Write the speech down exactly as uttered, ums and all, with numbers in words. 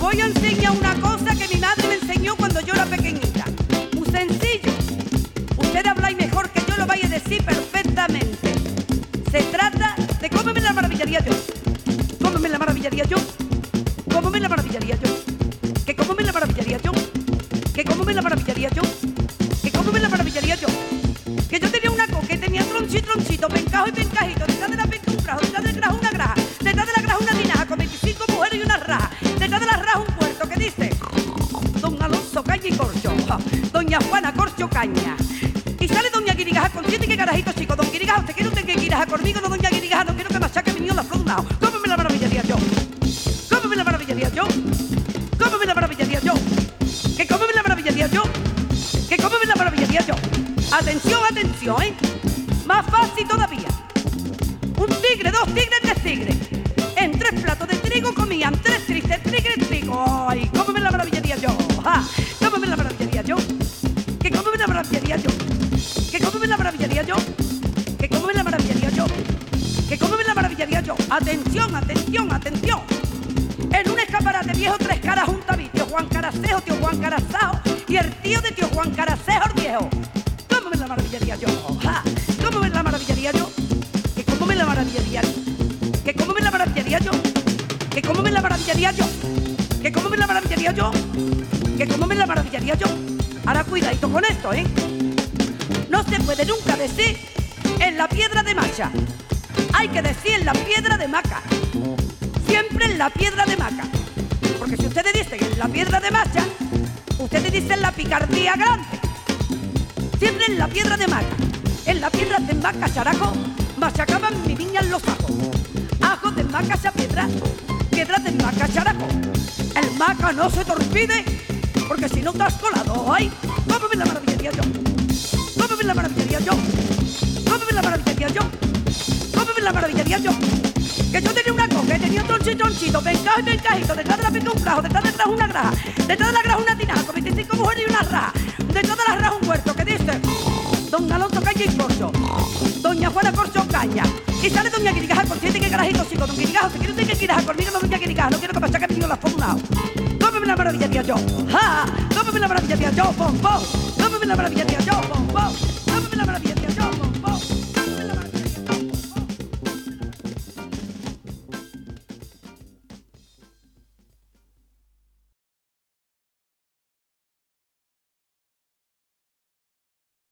voy a enseñar una cosa que mi madre me enseñó cuando yo era pequeñita. Muy sencillo. Usted habla y mejor que yo lo vaya a decir perfectamente. Se trata de cómo me la maravillaría yo. ¿Cómo me la maravillaría yo? ¿Cómo me la maravillaría yo? ¿Que cómo me la maravillaría yo? ¿Que cómo me la maravillaría yo? ¿Que cómo me la maravillaría yo? Que yo tenía una co que tenía tronchito, tronchito, pencajo y pencajito, detrás de la penca un grajo, detrás del grajo una graja, detrás de la graja una tinaja con veinticinco mujeres y una raja, detrás de la raja un puerto que dice Don Alonso Caña y Corcho, Doña Juana Corcho Caña. Y sale Doña Guirigaja con siete que carajito chico. Don Guirigaja, ¿usted quiere usted que Guirigaja conmigo? No, Doña Guirigaja, no quiero que machaque mi niño la flor de un lado. ¿Cómo me la maravillaría yo? ¿Cómo me la maravillaría yo? ¿Cómo me la maravillaría yo? ¿Que cómo me la maravillaría yo? ¿Que cómo me la maravillaría yo? Atención, atención, ¿eh? Más fácil todavía. Un tigre, dos tigres, tres tigres. En tres platos de trigo comían tres tristes tigres trigo. ¡Ay! ¿Cómo me la maravillaría yo? ¡Ja! ¿Cómo me la maravillaría yo? ¿Que cómo me la maravillaría yo? ¿Que cómo me la maravillaría yo? ¿Que cómo me la maravillaría yo? ¿Que cómo me la maravillaría yo? Atención, atención, atención. En un escaparate viejo tres caras junto a mí. Tío Juan Caracejo, tío Juan Carazajo y el tío de tío Juan Caracejo el viejo. ¿Cómo me la maravillaría yo? ¡Ja! ¿Cómo me la maravillaría yo? ¿Que cómo me la maravillaría yo? ¿Que cómo me la maravillaría yo? ¿Que cómo me la maravillaría yo? ¿Que cómo me la maravillaría yo? ¿Que cómo me la maravillaría yo? Ahora cuidadito con esto, ¿eh? No se puede nunca decir en la piedra de macha. Hay que decir en la piedra de maca. Siempre en la piedra de maca. Porque si ustedes dicen en la piedra de macha, ustedes dicen la picardía grande. Siempre en la piedra de maca. En la piedra de maca, characo, machacaban mi niña en los ajos. Ajos de maca, esa piedra, piedra de maca, characo. El maca no se te olvide, porque si no te has colado, ¡ay! ¿Cómo me la maravillaría yo? ¿Cómo me la maravillaría yo? ¿Cómo me la maravillaría yo? ¿Cómo me la maravillaría yo? Que yo tenía una coca, tenía un tronchito, tronchito, pencajo y pencajito, detrás de la penca un grajo, detrás de la graja una graja, detrás de la graja una tinaja, con veinticinco mujeres y una raja, detrás de la raja un huerto que dice Don Alonso Caña y Corcho, Doña Juana Corcho Caña. Y sale Doña Guirigaja con siete que carajito chico. Don Guirigaja, ¿te quiero usted que Guirigaja conmigo? No, Doña Guirigaja, no quiero que machaque mi niño la flor de un lado. ¿Cómo me la maravillaría yo? ¡Ja! ¿Cómo me la maravillaría yo? ¡Pom, pom! ¿Cómo me la maravillaría yo? ¡Pom, pom!